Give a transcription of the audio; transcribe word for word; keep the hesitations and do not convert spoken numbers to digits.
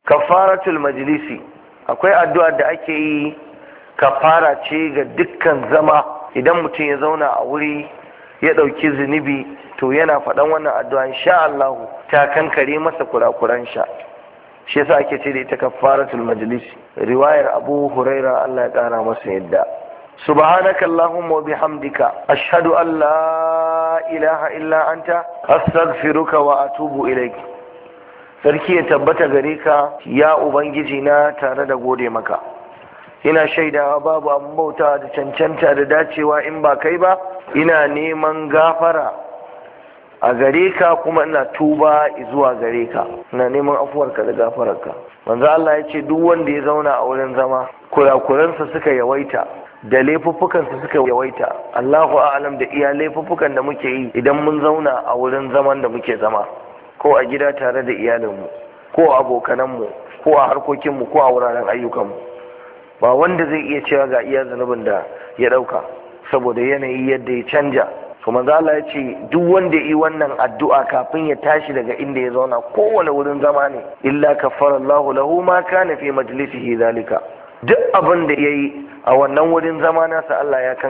kafaratul majlisi, akwai addu'a da ake yi kafara ce ga dukkan zama. Idan mutum ya zauna a wuri ya ɗauki zunubi to yana faɗan wannan addu'a insha Allah ta kankare masa kurakuran sha. Shi yasa ake ce da ita kafaratul majlisi. Riwayar Abu Huraira Allah ya ƙara masa yadda. Subhanaka Allahumma wa bihamdika ashhadu an la ilaha illa anta astaghfiruka wa atubu ilaik. Sarki ya tabbata gare ka ya Ubangiji na tare da gode maka. Ina shaidawa babu abin bauta da cancanta da dacewa in ba kai ba. Ina neman gafara a gare ka kuma ina tuba zuwa gare ka. Ina neman afuwarka da gafararka. Manzo Allah ya ce duk wanda ya zauna a wurin zama kurakuransa suka yawaita da laifuffukansa suka yawaita. Allahu a'lam da iya laifuffukan da muke yi idan mun zauna a wurin zaman da muke zama. Ko a gida tare da iyalinmu, ko a abokananmu, ko a harkokinmu, ko a wuraren ayyukanmu. Ba wanda zai iya cewa ga iya zunubin da ya ɗauka saboda yanayi yadda ya canja. To manzo Allah ya ce duk wanda yi wannan addu'a kafin ya tashi daga inda ya zauna kowane wurin zama ne, illa kaffara Allahu lahu ma kana fi majlisihi zalika. Duk abin da yayi a wannan wurin zama nasa Allah ya